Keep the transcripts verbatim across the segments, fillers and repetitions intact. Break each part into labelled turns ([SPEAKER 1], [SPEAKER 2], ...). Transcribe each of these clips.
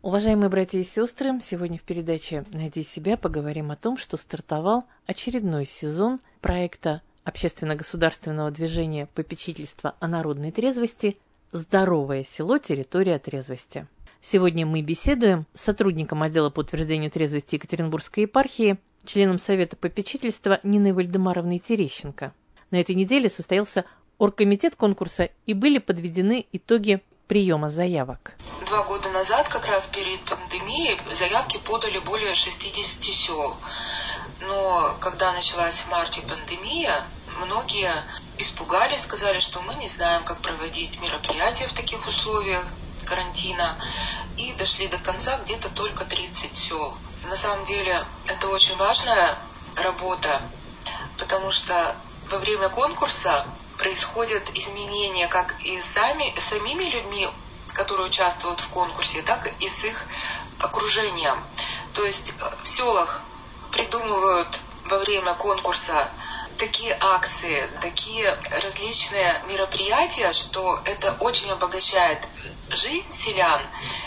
[SPEAKER 1] Уважаемые братья и сестры, сегодня в передаче «Найди себя» поговорим о том, что стартовал очередной сезон проекта общественно-государственного движения попечительства о народной трезвости «Здоровое село. Территория трезвости». Сегодня мы беседуем с сотрудником отдела по утверждению трезвости Екатеринбургской епархии, членом Совета попечительства Ниной Вальдемаровной Терещенко. На этой неделе состоялся оргкомитет конкурса и были подведены итоги приема заявок.
[SPEAKER 2] Два года назад, как раз перед пандемией, заявки подали более шестидесяти сел. Но когда началась в марте пандемия, многие испугались, сказали, что мы не знаем, как проводить мероприятия в таких условиях карантина, и дошли до конца где-то только тридцать сел. На самом деле это очень важная работа, потому что во время конкурса происходят изменения как и сами, самими людьми, которые участвуют в конкурсе, так и с их окружением. То есть в селах придумывают во время конкурса такие акции, такие различные мероприятия, что это очень обогащает жизнь селян.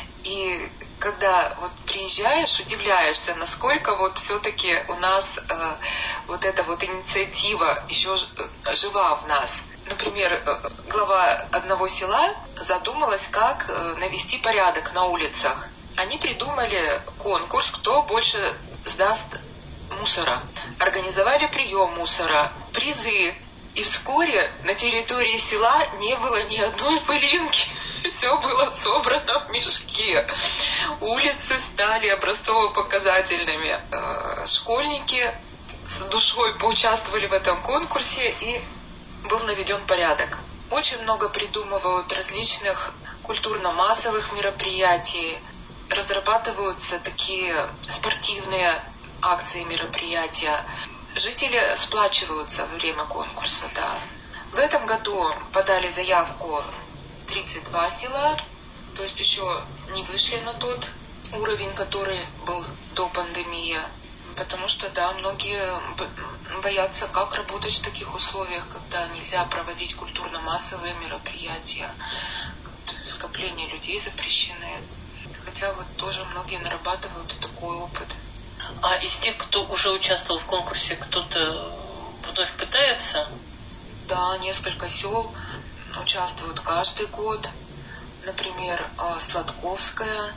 [SPEAKER 2] И когда вот приезжаешь, удивляешься, насколько вот все-таки у нас э, вот эта вот инициатива еще жива в нас. Например, глава одного села задумалась, как навести порядок на улицах. Они придумали конкурс, кто больше сдаст мусора. Организовали прием мусора, призы. И вскоре на территории села не было ни одной пылинки. Все было собрано в мешке. Улицы стали образцово-показательными. Школьники с душой поучаствовали в этом конкурсе, и был наведен порядок. Очень много придумывают различных культурно-массовых мероприятий. Разрабатываются такие спортивные акции, мероприятия. Жители сплачиваются во время конкурса, да. В этом году подали заявку тридцать два села, то есть еще не вышли на тот уровень, который был до пандемии. Потому что, да, многие боятся, как работать в таких условиях, когда нельзя проводить культурно-массовые мероприятия, скопления людей запрещены. Хотя вот тоже многие нарабатывают такой опыт.
[SPEAKER 3] А из тех, кто уже участвовал в конкурсе, кто-то вновь пытается?
[SPEAKER 2] Да, несколько сел участвуют каждый год. Например, Сладковская.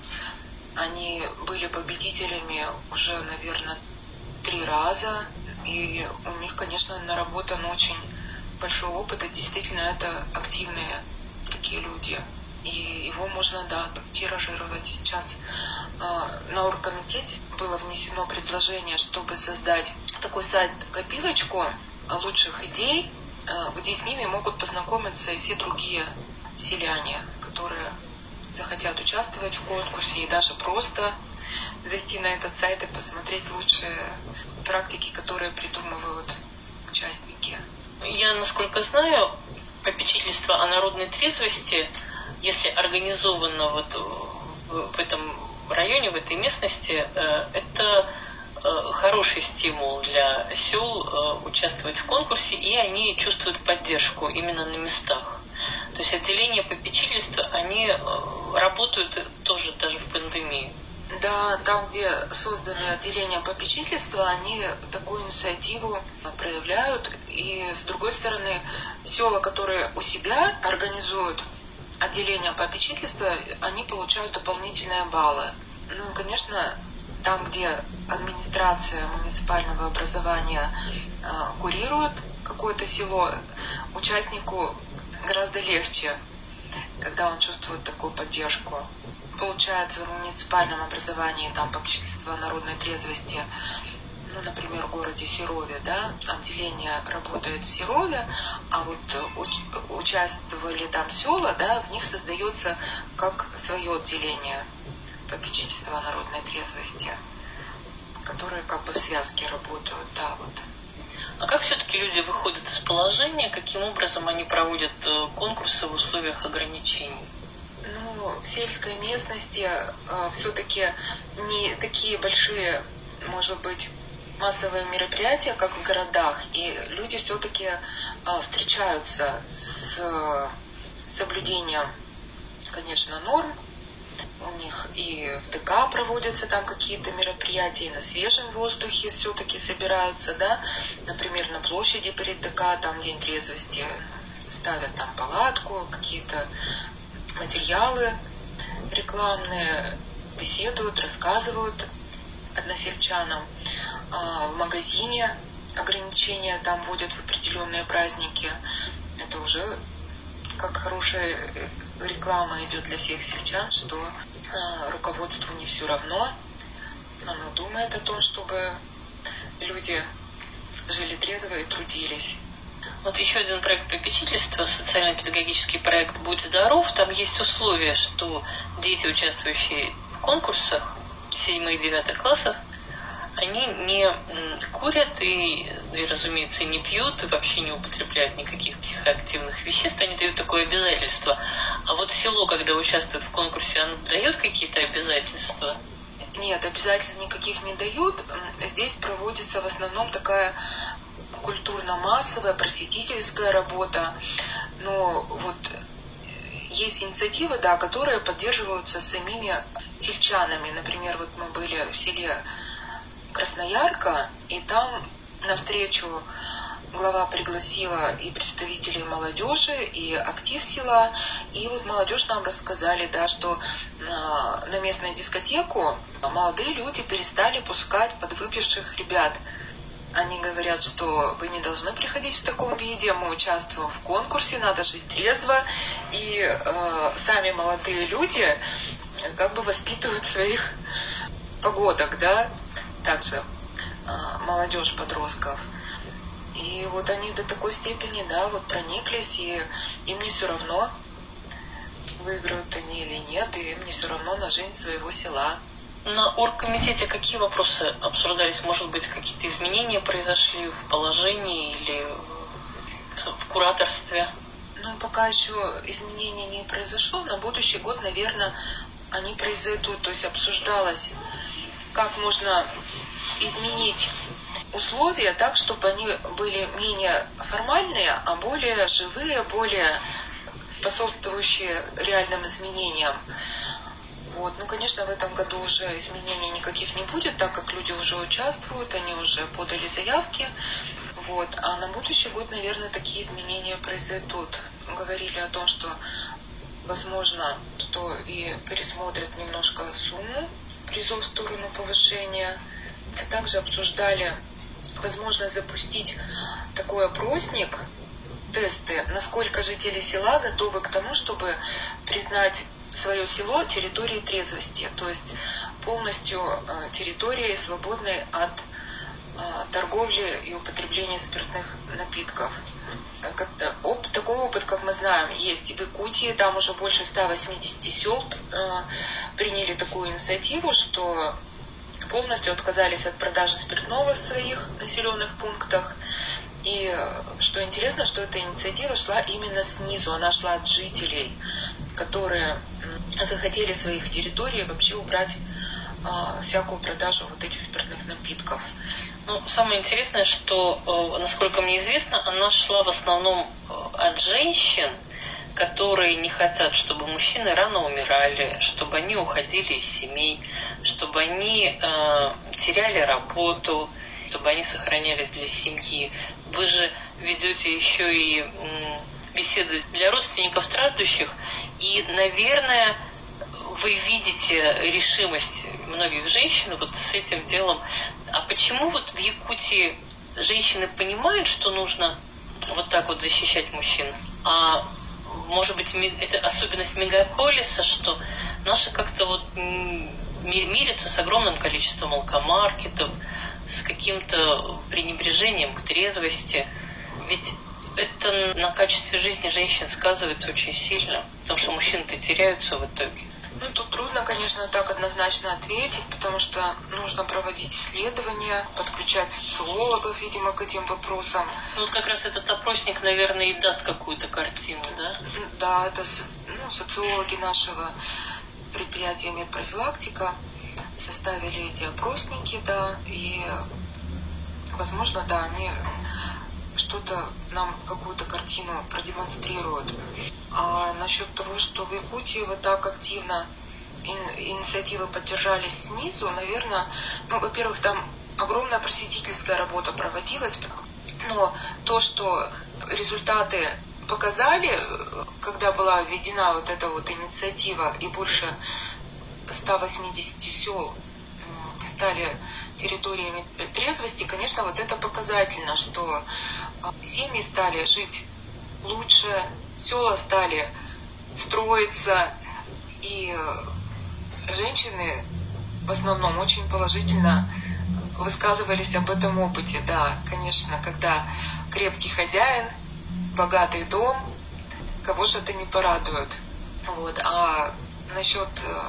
[SPEAKER 2] Они были победителями уже, наверное, три раза. И у них, конечно, наработан очень большой опыт. И действительно, это активные такие люди. И его можно, да, тиражировать. Сейчас э, на оргкомитете было внесено предложение, чтобы создать такой сайт-копилочку лучших идей, э, где с ними могут познакомиться и все другие селяне, которые захотят участвовать в конкурсе, и даже просто зайти на этот сайт и посмотреть лучшие практики, которые придумывают участники.
[SPEAKER 3] Я, насколько знаю, попечительство о народной трезвости, если организовано вот в этом районе, в этой местности, это хороший стимул для сел участвовать в конкурсе, и они чувствуют поддержку именно на местах. То есть отделения попечительства, они работают тоже даже в пандемии.
[SPEAKER 2] Да, там, где созданы отделения попечительства, они такую инициативу проявляют. И, с другой стороны, села, которые у себя организуют отделения попечительства, они получают дополнительные баллы. Ну, конечно, там, где администрация муниципального образования э, курирует какое-то село, участнику гораздо легче, когда он чувствует такую поддержку. Получается, в муниципальном образовании там попечительство народной трезвости, ну, например, в городе Серове, да, отделение работает в Серове, а вот уч- участвовали там села, да, в них создается как свое отделение попечительства народной трезвости, которые как бы в связке работают, да, вот.
[SPEAKER 3] А как все-таки люди выходят из положения, каким образом они проводят конкурсы в условиях ограничений?
[SPEAKER 2] Ну, в сельской местности э, все-таки не такие большие, может быть, массовые мероприятия, как в городах, и люди все-таки э, встречаются с соблюдением, конечно, норм. У них и в ДК проводятся там какие-то мероприятия, и на свежем воздухе все-таки собираются, да. Например, на площади перед ДК, там День трезвости, ставят там палатку, какие-то материалы рекламные, беседуют, рассказывают односельчанам. А в магазине ограничения там вводят в определенные праздники. Это уже как хорошая реклама идет для всех сельчан, что а, руководству не все равно. Оно думает о том, чтобы люди жили трезво и трудились.
[SPEAKER 3] Вот еще один проект попечительства, социально-педагогический проект «Будь здоров». Там есть условие, что дети, участвующие в конкурсах седьмых и девятых классов, они не курят и, и, разумеется, не пьют, и вообще не употребляют никаких психоактивных веществ. Они дают такое обязательство. А вот село, когда участвует в конкурсе, оно дает какие-то обязательства?
[SPEAKER 2] Нет, обязательств никаких не дают. Здесь проводится в основном такая культурно-массовая, просветительская работа. Но вот есть инициативы, да, которые поддерживаются самими сельчанами. Например, вот мы были в селе Красноярка, и там навстречу глава пригласила и представителей молодежи, и актив села. И вот молодежь нам рассказали, да, что на, на местную дискотеку молодые люди перестали пускать подвыпивших ребят. Они говорят, что вы не должны приходить в таком виде, мы участвуем в конкурсе, надо жить трезво. И э, сами молодые люди как бы воспитывают своих погодок, да, также э, молодежь подростков. И вот они до такой степени, да, вот прониклись, и им не все равно, выиграют они или нет, и им не все равно на жизнь своего села.
[SPEAKER 3] На оргкомитете какие вопросы обсуждались? Может быть, какие-то изменения произошли в положении или в кураторстве?
[SPEAKER 2] Ну, пока еще изменений не произошло. На будущий год, наверное, они произойдут. То есть обсуждалось, как можно изменить условия так, чтобы они были менее формальные, а более живые, более способствующие реальным изменениям. Вот. Ну, конечно, в этом году уже изменений никаких не будет, так как люди уже участвуют, они уже подали заявки. Вот. А на будущий год, наверное, такие изменения произойдут. Говорили о том, что возможно, что и пересмотрят немножко сумму призов в сторону повышения. Также обсуждали возможность запустить такой опросник, тесты, насколько жители села готовы к тому, чтобы признать свое село территорией трезвости, то есть полностью э, территорией, свободной от э, торговли и употребления спиртных напитков. Как-то, оп, такой опыт, как мы знаем, есть и в Якутии, там уже больше ста восьмидесяти сел э, приняли такую инициативу, что полностью отказались от продажи спиртного в своих населенных пунктах. И что интересно, что эта инициатива шла именно снизу, она шла от жителей, которые захотели своих территорий вообще убрать а, всякую продажу вот этих спиртных напитков.
[SPEAKER 3] Ну, самое интересное, что, насколько мне известно, она шла в основном от женщин, которые не хотят, чтобы мужчины рано умирали, чтобы они уходили из семей, чтобы они э, теряли работу, чтобы они сохранялись для семьи. Вы же ведете еще и м, беседы для родственников страждущих, и, наверное, вы видите решимость многих женщин вот с этим делом. А почему вот в Якутии женщины понимают, что нужно вот так вот защищать мужчин? А может быть, это особенность мегаполиса, что наши как-то вот мирятся с огромным количеством алкомаркетов, с каким-то пренебрежением к трезвости. Ведь это на качестве жизни женщин сказывается очень сильно, потому что мужчины-то теряются в итоге.
[SPEAKER 2] Ну, тут трудно, конечно, так однозначно ответить, потому что нужно проводить исследования, подключать социологов, видимо, к этим вопросам.
[SPEAKER 3] Ну, вот как раз этот опросник, наверное, и даст какую-то картину, да?
[SPEAKER 2] Да, это ну, социологи нашего предприятия «Медпрофилактика» составили эти опросники, да, и, возможно, да, они что-то нам, какую-то картину продемонстрируют. А насчет того, что в Якутии вот так активно инициативы поддержались снизу, наверное, ну, во-первых, там огромная просветительская работа проводилась, но то, что результаты показали, когда была введена вот эта вот инициатива, и больше ста восьмидесяти сел стали территориями трезвости, конечно, вот это показательно, что семьи стали жить лучше, села стали строиться, и женщины в основном очень положительно высказывались об этом опыте. Да, конечно, когда крепкий хозяин, богатый дом, кого же это не порадует. Вот. А насчет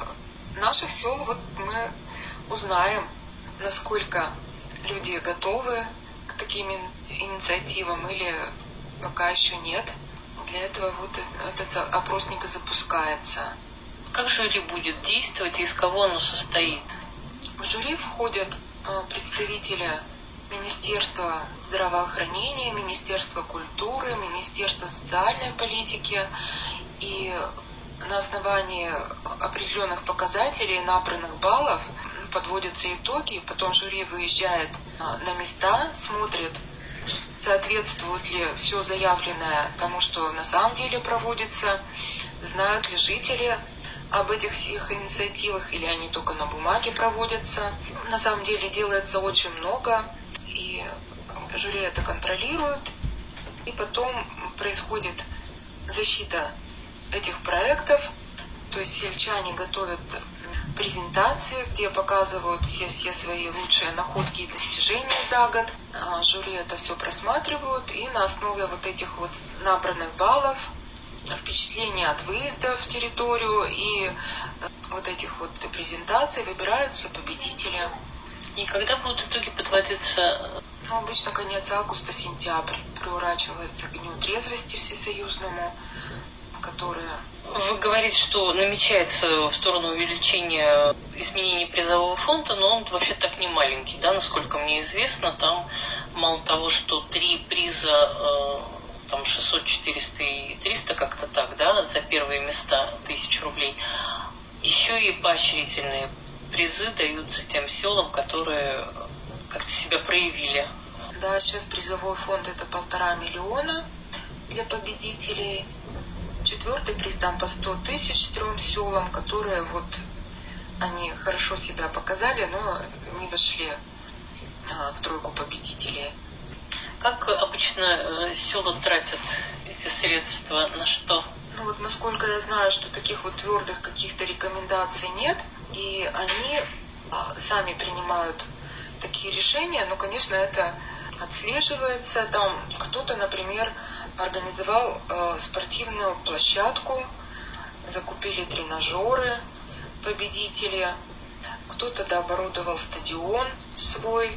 [SPEAKER 2] наших сел, вот мы узнаем, насколько люди готовы к таким инициативам или пока еще нет. Для этого вот этот опросник и запускается.
[SPEAKER 3] Как жюри будет действовать и из кого оно состоит?
[SPEAKER 2] В жюри входят представители Министерства здравоохранения, Министерства культуры, Министерства социальной политики. И на основании определенных показателей, набранных баллов, подводятся итоги. Потом жюри выезжает на места, смотрит, соответствует ли все заявленное тому, что на самом деле проводится, знают ли жители об этих всех инициативах, или они только на бумаге проводятся. На самом деле делается очень много, и жюри это контролирует. И потом происходит защита этих проектов, то есть сельчане готовят презентации, где показывают все, все свои лучшие находки и достижения за год. А жюри это все просматривают, и на основе вот этих вот набранных баллов, впечатления от выезда в территорию и вот этих вот презентаций выбираются победители.
[SPEAKER 3] И когда будут итоги подводиться?
[SPEAKER 2] Ну, обычно конец августа, сентябрь приурачивается к Дню трезвости всесоюзному, которые...
[SPEAKER 3] Вы говорите, что намечается в сторону увеличения изменений призового фонда, но он вообще так не маленький, да, насколько мне известно. Там мало того, что три приза, там шестьсот, четыреста и триста, как-то так, да, за первые места тысяч рублей, еще и поощрительные призы даются тем селам, которые как-то себя проявили.
[SPEAKER 2] Да, сейчас призовой фонд это полтора миллиона для победителей. Четвертый приз там по сто тысяч трем селам, которые вот они хорошо себя показали, но не вошли а, в тройку победителей.
[SPEAKER 3] Как обычно села тратят эти средства, на что?
[SPEAKER 2] Ну вот насколько я знаю, что таких вот твердых каких-то рекомендаций нет, и они а, сами принимают такие решения, но, конечно, это отслеживается. Там кто-то, например, организовал э, спортивную площадку, закупили тренажеры победители, кто-то дооборудовал стадион свой.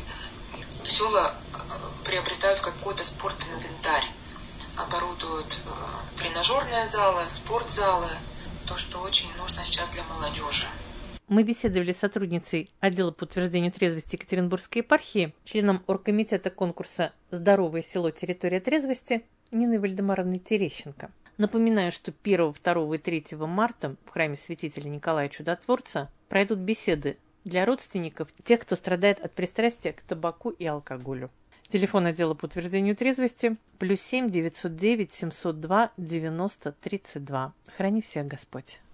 [SPEAKER 2] Села приобретают какой-то спортинвентарь, оборудуют э, тренажерные залы, спортзалы, то, что очень нужно сейчас для молодежи.
[SPEAKER 1] Мы беседовали с сотрудницей отдела по утверждению трезвости Екатеринбургской епархии, членом оргкомитета конкурса «Здоровое село. Территория трезвости» Ниной Вальдемаровной Терещенко. Напоминаю, что первого, второго и третьего марта в храме святителя Николая Чудотворца пройдут беседы для родственников тех, кто страдает от пристрастия к табаку и алкоголю. Телефон отдела по утверждению трезвости плюс семь девятьсот девять семьсот два девяносто тридцать два. Храни всех Господь.